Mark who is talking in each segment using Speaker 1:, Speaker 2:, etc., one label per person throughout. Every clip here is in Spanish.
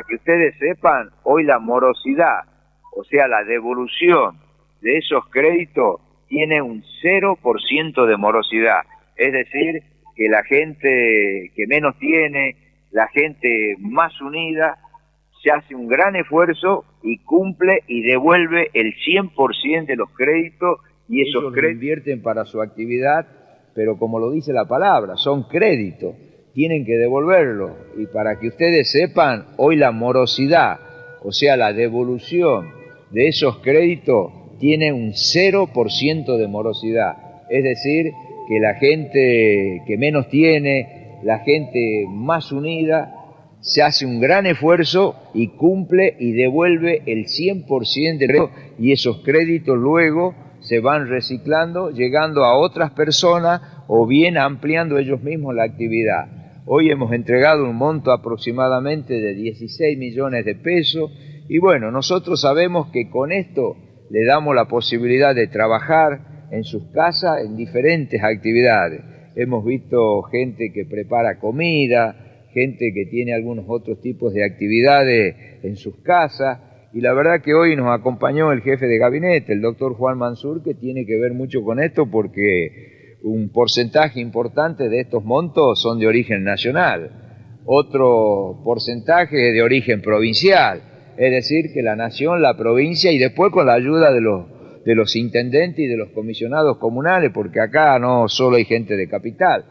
Speaker 1: para que ustedes sepan, hoy la morosidad, o sea, la devolución de esos créditos, tiene un 0% de morosidad. Es decir, que la gente que menos tiene, la gente más unida, se hace un gran esfuerzo y cumple y devuelve el 100% de los créditos, y esos
Speaker 2: ellos
Speaker 1: créditos
Speaker 2: invierten para su actividad, pero como lo dice la palabra, son créditos, tienen que devolverlo. Y para que ustedes sepan, hoy la morosidad, o sea, la devolución de esos créditos, tiene un 0% de morosidad. Es decir, que la gente que menos tiene, la gente más unida, se hace un gran esfuerzo y cumple y devuelve el 100% de crédito, y esos créditos luego se van reciclando, llegando a otras personas o bien ampliando ellos mismos la actividad. Hoy hemos entregado un monto aproximadamente de 16 millones de pesos y bueno, nosotros sabemos que con esto le damos la posibilidad de trabajar en sus casas en diferentes actividades. Hemos visto gente que prepara comida, gente que tiene algunos otros tipos de actividades en sus casas, y la verdad que hoy nos acompañó el jefe de gabinete, el doctor Juan Mansur, que tiene que ver mucho con esto porque un porcentaje importante de estos montos son de origen nacional, otro porcentaje es de origen provincial, es decir, que la nación, la provincia y después con la ayuda de los intendentes y de los comisionados comunales, porque acá no solo hay gente de capital,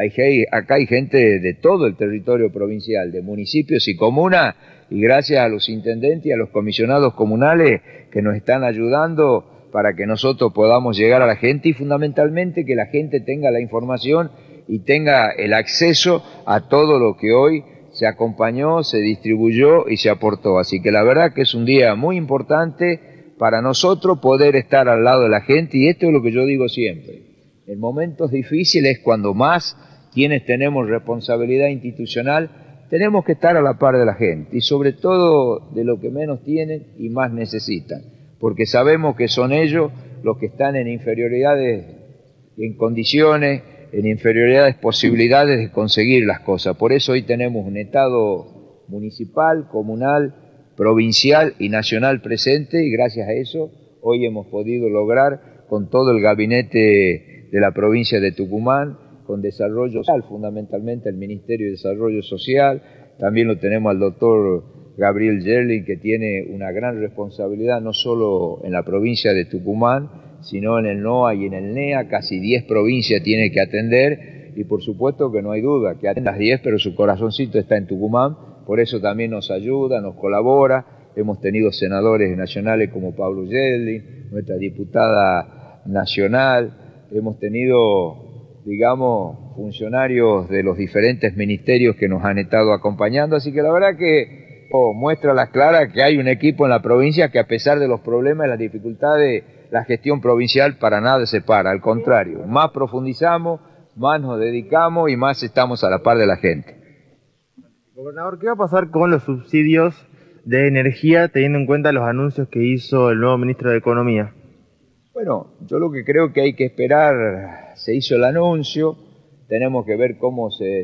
Speaker 2: acá hay gente de todo el territorio provincial, de municipios y comunas, y gracias a los intendentes y a los comisionados comunales que nos están ayudando para que nosotros podamos llegar a la gente y fundamentalmente que la gente tenga la información y tenga el acceso a todo lo que hoy se acompañó, se distribuyó y se aportó. Así que la verdad que es un día muy importante para nosotros poder estar al lado de la gente, y esto es lo que yo digo siempre. En momentos difíciles, cuando más quienes tenemos responsabilidad institucional, tenemos que estar a la par de la gente y sobre todo de lo que menos tienen y más necesitan, porque sabemos que son ellos los que están en inferioridades, en condiciones, en inferioridades posibilidades de conseguir las cosas. Por eso hoy tenemos un Estado municipal, comunal, provincial y nacional presente, y gracias a eso hoy hemos podido lograr con todo el gabinete de la provincia de Tucumán, con desarrollo social, fundamentalmente el Ministerio de Desarrollo Social, también lo tenemos al doctor Gabriel Yerling, que tiene una gran responsabilidad no solo en la provincia de Tucumán, sino en el NOA y en el NEA, casi 10 provincias tiene que atender, y por supuesto que no hay duda que atiende las 10, pero su corazoncito está en Tucumán, por eso también nos ayuda, nos colabora. Hemos tenido senadores nacionales como Pablo Yerling, nuestra diputada nacional, hemos tenido, digamos, funcionarios de los diferentes ministerios que nos han estado acompañando, así que la verdad que muestra a las claras que hay un equipo en la provincia que a pesar de los problemas y las dificultades, la gestión provincial para nada se para, al contrario, más profundizamos, más nos dedicamos y más estamos a la par de la gente.
Speaker 3: Gobernador, ¿qué va a pasar con los subsidios de energía teniendo en cuenta los anuncios que hizo el nuevo ministro de Economía?
Speaker 2: Bueno, yo lo que creo que hay que esperar, se hizo el anuncio, tenemos que ver cómo se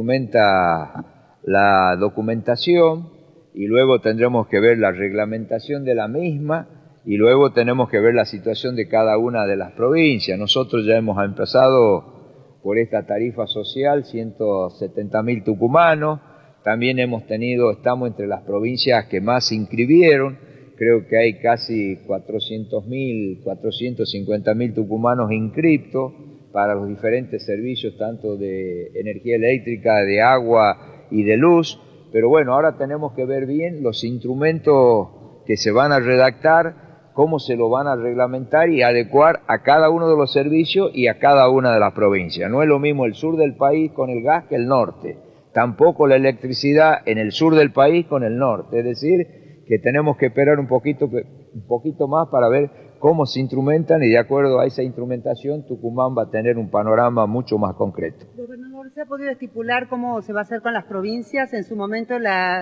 Speaker 2: instrumenta la documentación y luego tendremos que ver la reglamentación de la misma y luego tenemos que ver la situación de cada una de las provincias. Nosotros ya hemos empezado por esta tarifa social, 170.000 tucumanos, también estamos entre las provincias que más se inscribieron. Creo que hay casi 400.000, 450.000 tucumanos inscriptos para los diferentes servicios, tanto de energía eléctrica, de agua y de luz. Pero bueno, ahora tenemos que ver bien los instrumentos que se van a redactar, cómo se lo van a reglamentar y adecuar a cada uno de los servicios y a cada una de las provincias. No es lo mismo el sur del país con el gas que el norte. Tampoco la electricidad en el sur del país con el norte. Es decir, que tenemos que esperar un poquito más para ver cómo se instrumentan y de acuerdo a esa instrumentación Tucumán va a tener un panorama mucho más concreto.
Speaker 4: Gobernador, se ha podido estipular cómo se va a hacer con las provincias? En su momento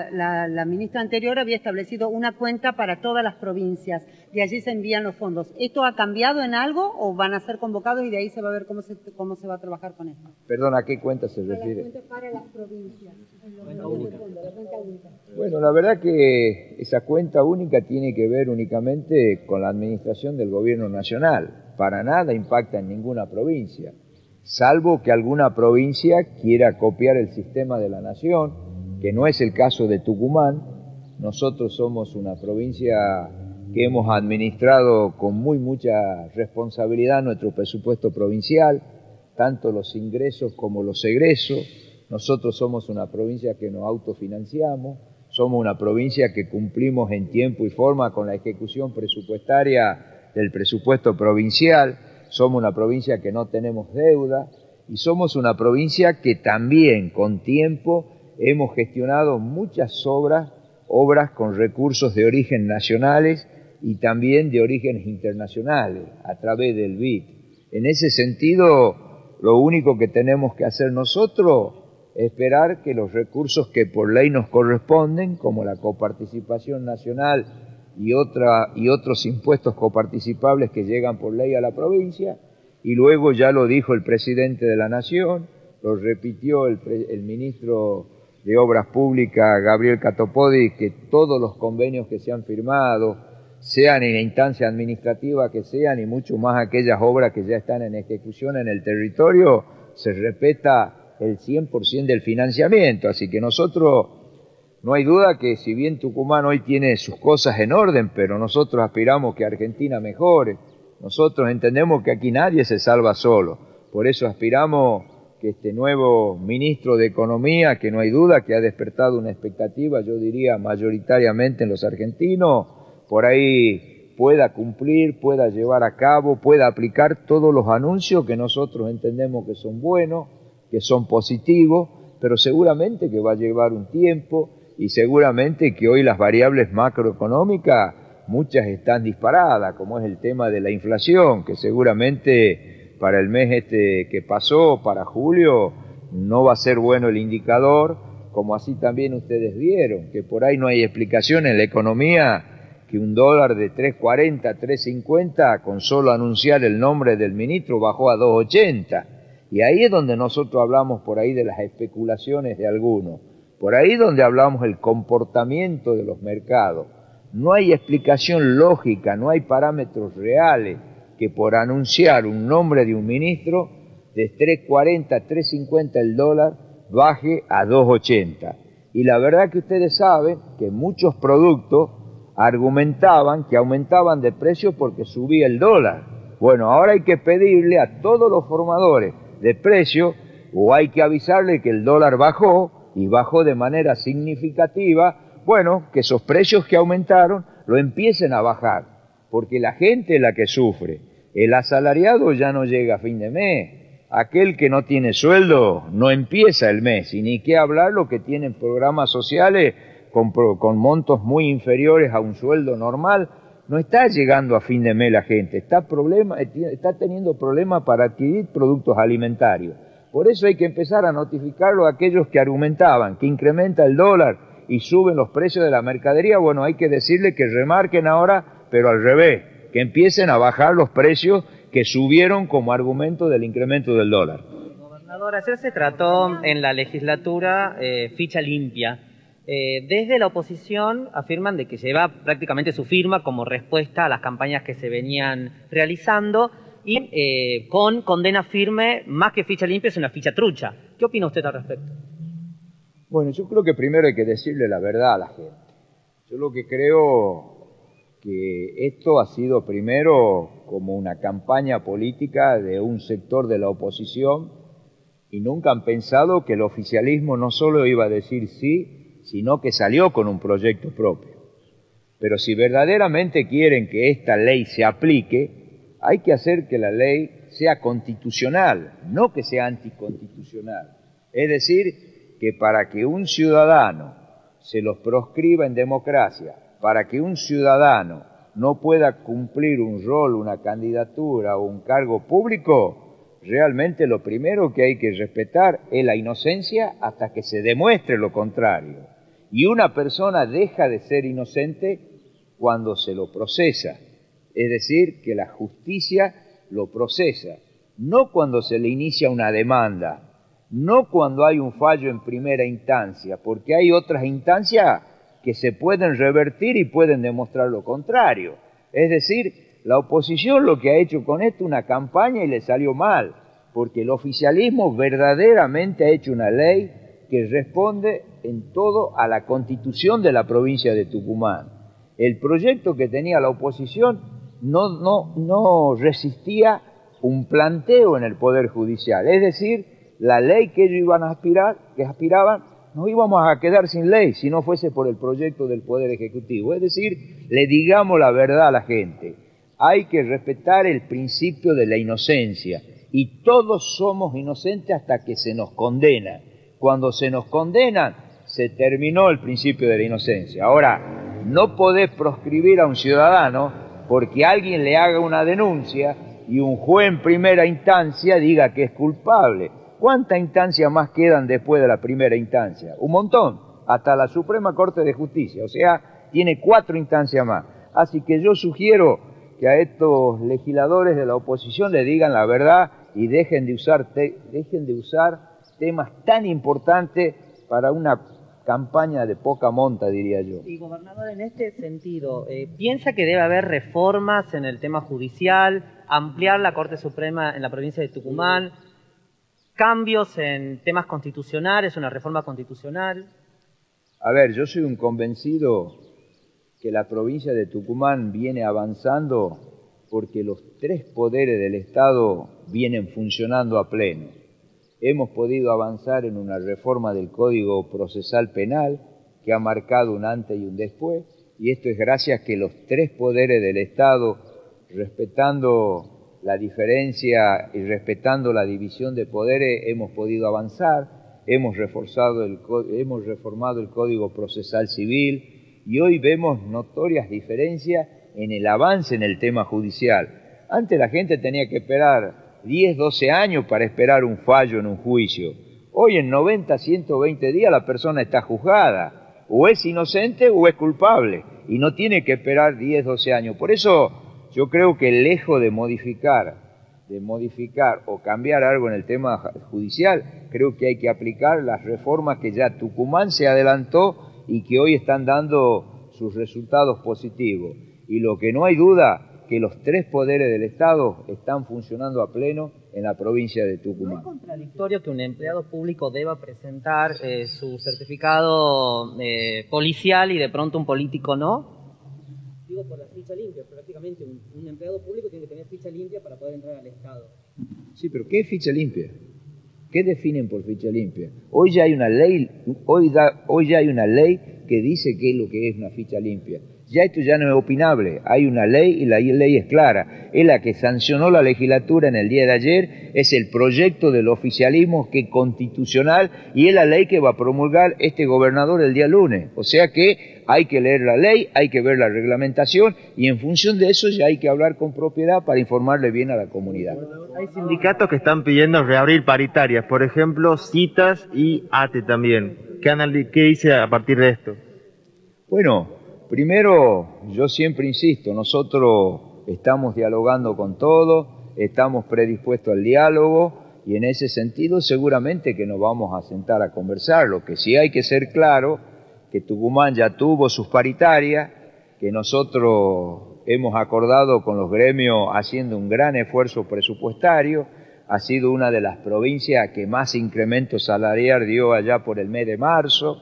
Speaker 4: la ministra anterior había establecido una cuenta para todas las provincias y allí se envían los fondos. ¿Esto ha cambiado en algo o van a ser convocados y de ahí se va a ver cómo se va a trabajar con esto?
Speaker 2: Perdón, ¿a qué cuenta se refiere?
Speaker 4: La cuenta para las provincias. La cuenta única.
Speaker 2: Bueno, la verdad que esa cuenta única tiene que ver únicamente con la administración del gobierno nacional. Para nada impacta en ninguna provincia, salvo que alguna provincia quiera copiar el sistema de la nación, que no es el caso de Tucumán. Nosotros somos una provincia que hemos administrado con mucha responsabilidad nuestro presupuesto provincial, tanto los ingresos como los egresos. Nosotros somos una provincia que nos autofinanciamos, somos una provincia que cumplimos en tiempo y forma con la ejecución presupuestaria del presupuesto provincial, somos una provincia que no tenemos deuda y somos una provincia que también con tiempo hemos gestionado muchas obras con recursos de origen nacionales y también de orígenes internacionales a través del BID. En ese sentido, lo único que tenemos que hacer nosotros es esperar que los recursos que por ley nos corresponden, como la coparticipación nacional y otros impuestos coparticipables que llegan por ley a la provincia, y luego ya lo dijo el presidente de la Nación, lo repitió el ministro de Obras Públicas, Gabriel Catopodis, que todos los convenios que se han firmado, sean en la instancia administrativa que sean, y mucho más aquellas obras que ya están en ejecución en el territorio, se respeta el 100% del financiamiento. Así que nosotros, no hay duda que si bien Tucumán hoy tiene sus cosas en orden, pero nosotros aspiramos que Argentina mejore. Nosotros entendemos que aquí nadie se salva solo. Por eso aspiramos que este nuevo ministro de Economía, que no hay duda que ha despertado una expectativa, yo diría mayoritariamente en los argentinos, por ahí pueda cumplir, pueda llevar a cabo, pueda aplicar todos los anuncios que nosotros entendemos que son buenos, que son positivos, pero seguramente que va a llevar un tiempo y seguramente que hoy las variables macroeconómicas, muchas están disparadas, como es el tema de la inflación, que seguramente para el mes que pasó, para julio, no va a ser bueno el indicador, como así también ustedes vieron, que por ahí no hay explicación en la economía que un dólar de 3.40, 3.50, con solo anunciar el nombre del ministro, bajó a 2.80. Y ahí es donde nosotros hablamos por ahí de las especulaciones de algunos, por ahí donde hablamos del comportamiento de los mercados. No hay explicación lógica, no hay parámetros reales que por anunciar un nombre de un ministro de 3.40, 3.50 el dólar baje a 2.80. Y la verdad que ustedes saben que muchos productos argumentaban que aumentaban de precio porque subía el dólar. Bueno, ahora hay que pedirle a todos los formadores de precio, o hay que avisarle que el dólar bajó y bajó de manera significativa, bueno, que esos precios que aumentaron lo empiecen a bajar, porque la gente es la que sufre. El asalariado ya no llega a fin de mes, aquel que no tiene sueldo no empieza el mes, y ni qué hablar lo que tienen programas sociales con montos muy inferiores a un sueldo normal. No está llegando a fin de mes la gente, está teniendo problemas para adquirir productos alimentarios. Por eso hay que empezar a notificarlo a aquellos que argumentaban que incrementa el dólar y suben los precios de la mercadería. Bueno, hay que decirle que remarquen ahora, pero al revés, que empiecen a bajar los precios que subieron como argumento del incremento del dólar.
Speaker 5: Gobernador, ayer se trató en la legislatura ficha limpia. Desde la oposición afirman de que lleva prácticamente su firma como respuesta a las campañas que se venían realizando y con condena firme, más que ficha limpia, es una ficha trucha. ¿Qué opina usted al respecto?
Speaker 2: Bueno, yo creo que primero hay que decirle la verdad a la gente. Yo lo que creo que esto ha sido primero como una campaña política de un sector de la oposición y nunca han pensado que el oficialismo no solo iba a decir sí, sino que salió con un proyecto propio. Pero si verdaderamente quieren que esta ley se aplique, hay que hacer que la ley sea constitucional, no que sea anticonstitucional. Es decir, que para que un ciudadano se los proscriba en democracia, para que un ciudadano no pueda cumplir un rol, una candidatura o un cargo público, realmente lo primero que hay que respetar es la inocencia hasta que se demuestre lo contrario. Y una persona deja de ser inocente cuando se lo procesa, es decir, que la justicia lo procesa, no cuando se le inicia una demanda, no cuando hay un fallo en primera instancia, porque hay otras instancias que se pueden revertir y pueden demostrar lo contrario. Es decir, la oposición lo que ha hecho con esto es una campaña y le salió mal, porque el oficialismo verdaderamente ha hecho una ley que responde en todo a la Constitución de la provincia de Tucumán. El proyecto que tenía la oposición no resistía un planteo en el Poder Judicial, es decir, la ley que ellos iban a aspiraban, no íbamos a quedar sin ley si no fuese por el proyecto del Poder Ejecutivo. Es decir, le digamos la verdad a la gente. Hay que respetar el principio de la inocencia y todos somos inocentes hasta que se nos condena. Cuando se nos condenan, se terminó el principio de la inocencia. Ahora, no podés proscribir a un ciudadano porque alguien le haga una denuncia y un juez en primera instancia diga que es culpable. ¿Cuántas instancias más quedan después de la primera instancia? Un montón, hasta la Suprema Corte de Justicia, o sea, tiene 4 instancias más. Así que yo sugiero que a estos legisladores de la oposición le digan la verdad y dejen de usar temas tan importantes para una campaña de poca monta, diría yo.
Speaker 5: Y gobernador, en este sentido, ¿piensa que debe haber reformas en el tema judicial, ampliar la Corte Suprema en la provincia de Tucumán, cambios en temas constitucionales, una reforma constitucional?
Speaker 2: A ver, yo soy un convencido que la provincia de Tucumán viene avanzando porque los 3 poderes del Estado vienen funcionando a pleno. Hemos podido avanzar en una reforma del Código Procesal Penal que ha marcado un antes y un después, y esto es gracias a que los 3 poderes del Estado, respetando la diferencia y respetando la división de poderes, hemos podido avanzar, hemos reformado el Código Procesal Civil y hoy vemos notorias diferencias en el avance en el tema judicial. Antes la gente tenía que esperar 10, 12 años para esperar un fallo en un juicio. Hoy en 90, 120 días la persona está juzgada, o es inocente o es culpable, y no tiene que esperar 10, 12 años. Por eso yo creo que lejos de modificar o cambiar algo en el tema judicial, creo que hay que aplicar las reformas que ya Tucumán se adelantó y que hoy están dando sus resultados positivos. Y lo que no hay duda, que los 3 poderes del Estado están funcionando a pleno en la provincia de Tucumán.
Speaker 5: ¿No es contradictorio que un empleado público deba presentar su certificado policial y de pronto un político no? Digo, por la ficha limpia, prácticamente un empleado público tiene que tener ficha limpia para poder entrar al Estado.
Speaker 2: Sí, pero ¿qué es ficha limpia? ¿Qué definen por ficha limpia? Hoy ya hay una ley, hoy ya hay una ley que dice qué es lo que es una ficha limpia. Ya esto ya no es opinable, hay una ley y la ley es clara, es la que sancionó la legislatura en el día de ayer, es el proyecto del oficialismo que es constitucional y es la ley que va a promulgar este gobernador el día lunes. O sea que hay que leer la ley, hay que ver la reglamentación y en función de eso ya hay que hablar con propiedad para informarle bien a la comunidad.
Speaker 3: Hay sindicatos que están pidiendo reabrir paritarias, por ejemplo, Citas y ATE también. ¿Qué dice a partir de esto?
Speaker 2: Bueno, primero, yo siempre insisto, nosotros estamos dialogando con todos, estamos predispuestos al diálogo y en ese sentido seguramente que nos vamos a sentar a conversar. Lo que sí hay que ser claro, que Tucumán ya tuvo sus paritarias, que nosotros hemos acordado con los gremios haciendo un gran esfuerzo presupuestario, ha sido una de las provincias que más incremento salarial dio allá por el mes de marzo.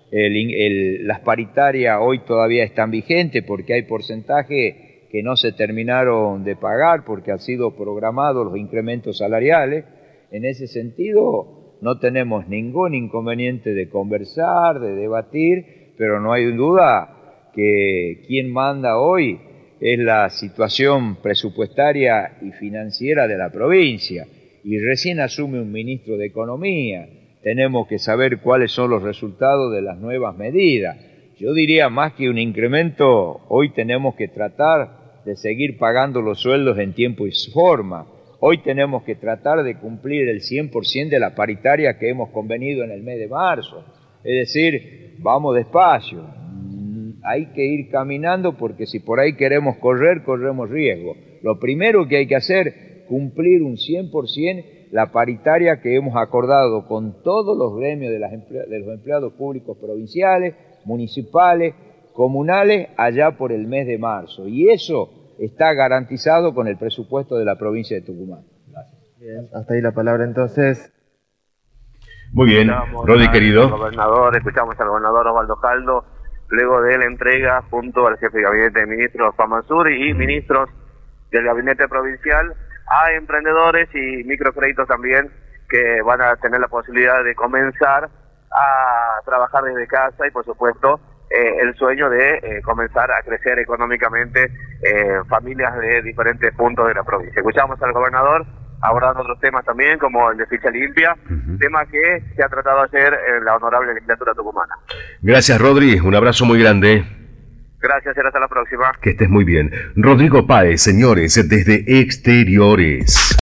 Speaker 2: Las paritarias hoy todavía están vigentes porque hay porcentajes que no se terminaron de pagar porque han sido programados los incrementos salariales. En ese sentido no tenemos ningún inconveniente de conversar, de debatir, pero no hay duda que quien manda hoy es la situación presupuestaria y financiera de la provincia y recién asume un ministro de Economía. Tenemos que saber cuáles son los resultados de las nuevas medidas. Yo diría más que un incremento, hoy tenemos que tratar de seguir pagando los sueldos en tiempo y forma. Hoy tenemos que tratar de cumplir el 100% de la paritaria que hemos convenido en el mes de marzo. Es decir, vamos despacio. Hay que ir caminando porque si por ahí queremos correr, corremos riesgo. Lo primero que hay que hacer, cumplir un 100% la paritaria que hemos acordado con todos los gremios de los empleados públicos provinciales, municipales, comunales, allá por el mes de marzo. Y eso está garantizado con el presupuesto de la provincia de Tucumán. Gracias.
Speaker 3: Bien, hasta ahí la palabra entonces.
Speaker 6: Muy bien, Rodi querido.
Speaker 7: Escuchamos al gobernador Osvaldo Caldo, luego de la entrega junto al jefe de gabinete de ministros Juan Mansuri y ministros del gabinete provincial a emprendedores y microcréditos también que van a tener la posibilidad de comenzar a trabajar desde casa y por supuesto el sueño de comenzar a crecer económicamente familias de diferentes puntos de la provincia. Escuchamos al gobernador abordando otros temas también como el de ficha limpia, tema que se ha tratado ayer en la honorable legislatura tucumana.
Speaker 6: Gracias, Rodri, un abrazo muy grande.
Speaker 7: Gracias, y hasta la próxima.
Speaker 6: Que estés muy bien. Rodrigo Páez, señores, desde Exteriores.